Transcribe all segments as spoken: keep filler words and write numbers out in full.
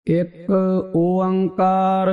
ਇੱਕ ਓੰਕਾਰ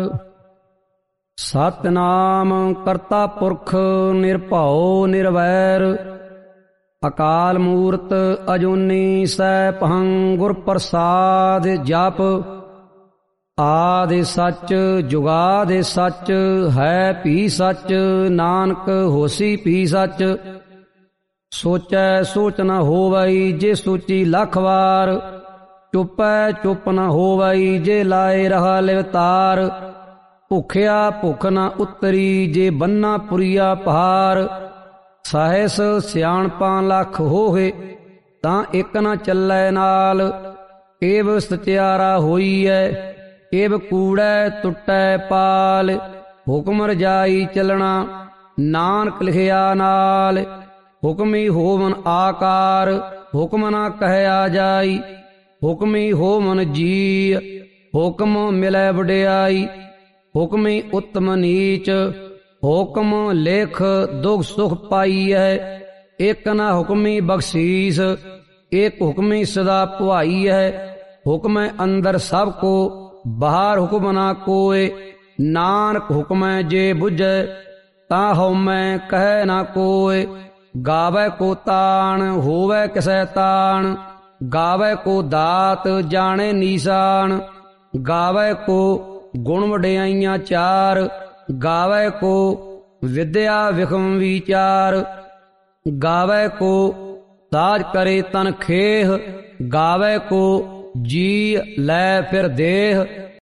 ਸਤਿਨਾਮ ਕਰਤਾ ਪੁਰਖ ਨਿਰਭਉ ਨਿਰਵੈਰ ਅਕਾਲ ਮੂਰਤ ਅਜੂਨੀ ਸੈਭੰ ਗੁਰ ਪ੍ਰਸਾਦ ਜਪ ਆਦਿ ਸੱਚ ਜੁਗਾਦਿ ਸੱਚ ਹੈ ਭੀ ਸੱਚ ਨਾਨਕ ਹੋਸੀ ਭੀ ਸੱਚ ਸੋਚੈ ਸੋਚ ਨ ਹੋਵਈ ਜੇ ਸੋਚੀ ਲੱਖ ਵਾਰ ਚੁੱਪੈ ਚੁੱਪ ਨ ਹੋਵਈ ਜੇ ਲਾਏ ਰਹਾ ਲਿਵਤਾਰ ਭੁਖਿਆ ਭੁਖ ਨ ਉਤਰੀ ਜੇ ਬੰਨਾ ਪੁਰੀਆ ਪਹਾਰ ਸਹਿਸ ਸਿਆਣਪਾਂ ਲੱਖ ਹੋਏ ਤਾਂ ਇੱਕ ਨ ਚੱਲੈ ਨਾਲ ਏਵ ਸਚਿਆਰਾ ਹੋਈਐ ਏਵ ਕੂੜੈ ਟੁੱਟੈ ਪਾਲ ਹੁਕਮ ਰਜਾਈ ਚੱਲਣਾ ਨਾਨਕ ਲਿਖਿਆ ਨਾਲ ਹੁਕਮੀ ਹੋਵਨ ਆਕਾਰ ਹੁਕਮ ਨਾ ਕਹਿਆ ਜਾਈ ਹੁਕਮੀ ਹੋਵਨ ਜੀ ਹੁਕਮ ਮਿਲੈ ਵਡਿਆਈ ਹੁਕਮੀ ਉਤਮ ਨੀਚ ਹੁਕਮ ਲੇਖ ਦੁਖ ਸੁਖ ਪਾਈਐ ਇੱਕ ਨਾ ਹੁਕਮੀ ਬਖਸ਼ੀਸ ਇੱਕ ਹੁਕਮੀ ਸਦਾ ਭਵਾਈਐ ਹੁਕਮੈ ਅੰਦਰ ਸਭ ਕੋ ਬਾਹਰ ਹੁਕਮ ਨਾ ਕੋਏ ਨਾਨਕ ਹੁਕਮੈ ਜੇ ਬੁਝੈ ਤਾਂ ਹਉਮੈ ਕਹਿ ਨਾ ਕੋਏ ਗਾਵੈ ਕੋ ਤਾਣ ਹੋਵੈ ਕਿਸੈ ਤਾਣ ਗਾਵੈ ਕੋ ਦਾਤ ਜਾਣੇ ਨੀਸਾਨ ਗਾਵੈ ਕੋ ਗੁਣ ਵਡਿਆਈਆਂ ਚਾਰ ਗਾਵੈ ਕੋ ਵਿਦਿਆ ਵਿਖਮ ਵਿਚਾਰ ਗਾਵੈ ਕੋ ਤਾਜ ਕਰੇ ਤਨ ਖੇਹ ਗਾਵੈ ਕੋ ਜੀ ਲੈ ਫਿਰ ਦੇਹ